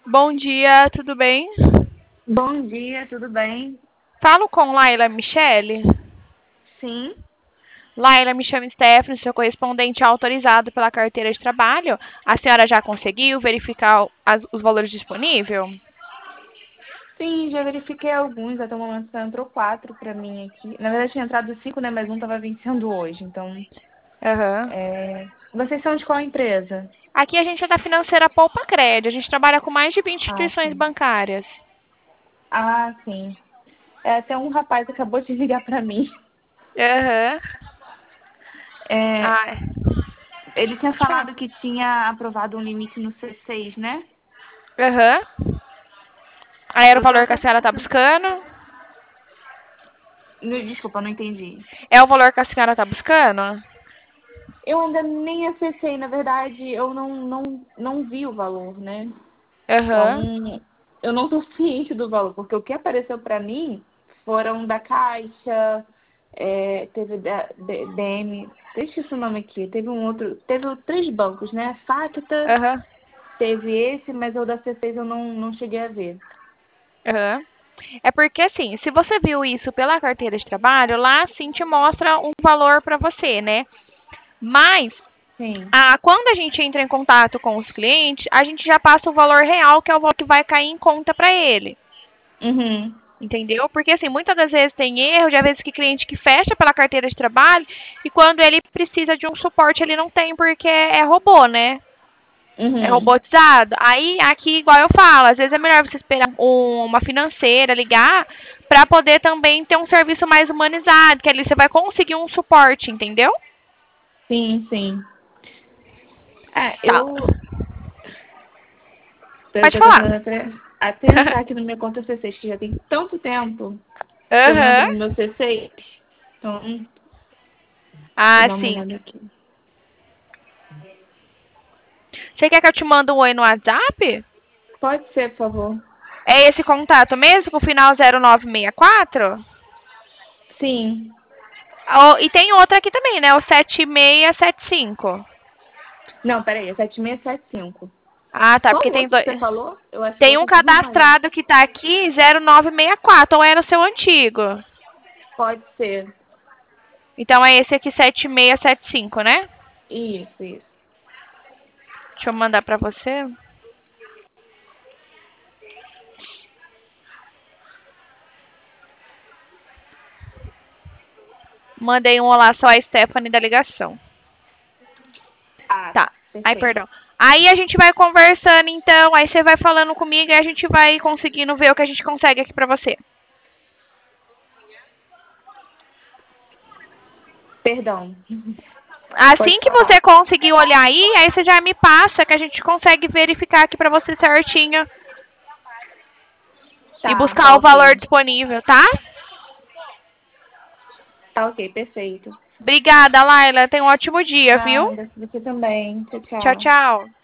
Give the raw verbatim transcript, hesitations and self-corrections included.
Bom dia, tudo bem? Bom dia, tudo bem? Falo com Laila Michele. Sim, Laila, me chama Stephanie, sou correspondente autorizado pela carteira de trabalho. A senhora já conseguiu verificar as- os valores disponíveis? sim, já verifiquei alguns, até o momento só entrou quatro para mim aqui. Na verdade tinha entrado cinco, né? Mas um estava vencendo hoje, então. Aham. é, Vocês são de qual empresa? Aqui a gente é da financeira Poupa Crédito. A gente trabalha com mais de vinte Ah, instituições sim. bancárias. Ah, sim. É, até um rapaz acabou de ligar para mim. Aham. É, Ah, Ele tinha pode falar. falado que tinha aprovado um limite no C seis, né? Aham. Aí era o Eu tô valor que até. a senhora tá buscando? No- Desculpa, não entendi. É o valor que a senhora tá buscando? Eu ainda nem acessei, na verdade, eu não, não, não vi o valor, né? Aham. Então, eu não estou ciente do valor, porque o que apareceu para mim foram da Caixa, é, teve da B- BM, deixa esse nome aqui, teve um outro, teve três bancos, né? Facta, Aham. teve esse, mas o da C seis eu não, não cheguei a ver. Aham. É porque, assim, se você viu isso pela carteira de trabalho, lá sim te mostra um valor para você, né? Mas, Sim. ah, quando a gente entra em contato com os clientes, a gente já passa o valor real, que é o valor que vai cair em conta para ele. Uhum. Entendeu? Porque, assim, muitas das vezes tem erro, de às vezes que cliente que fecha pela carteira de trabalho e quando ele precisa de um suporte, ele não tem porque é robô, né? É Uhum. robotizado. Aí, aqui, igual eu falo, às vezes é melhor você esperar um- uma financeira ligar para poder também ter um serviço mais humanizado, que ali você vai conseguir um suporte, entendeu? Sim, sim. É, Tá. eu eu Pode tô falar. tentando até, até entrar aqui no meu conta C seis, que já tem tanto tempo que eu não entro Aham. no meu C seis. Então, vou Ah, dar uma sim. olhada aqui. Você quer que eu te mande um oi no WhatsApp? Pode ser, por favor. É esse contato mesmo, com o final zero nove seis quatro? Sim. Oh, e tem outra aqui também, né? O sete seis sete cinco. Não, peraí, é sete seis sete cinco. Ah, tá, Qual porque o tem outro que dois. você falou? Eu acho que o Tem um outro é tudo maior. cadastrado que tá aqui, zero nove seis quatro, ou era o seu antigo? Pode ser. Então é esse aqui, sete seis sete cinco, né? Isso, isso. Deixa eu mandar pra você. Mandei um olá só a Stephanie da ligação. Ah, Tá. tá. Ai, Perfeito. perdão. Aí a gente vai conversando, então. Aí você vai falando comigo e a gente vai conseguindo ver o que a gente consegue aqui pra você. Perdão. Assim Pode que falar. você conseguir olhar aí, aí você já me passa que a gente consegue verificar aqui pra você certinho e Tá, buscar tá o valor ok. disponível, tá? Tá ok, perfeito. Obrigada, Laila. Tenha um ótimo dia, viu? Nada, você também. Tchau, Tchau, tchau. tchau.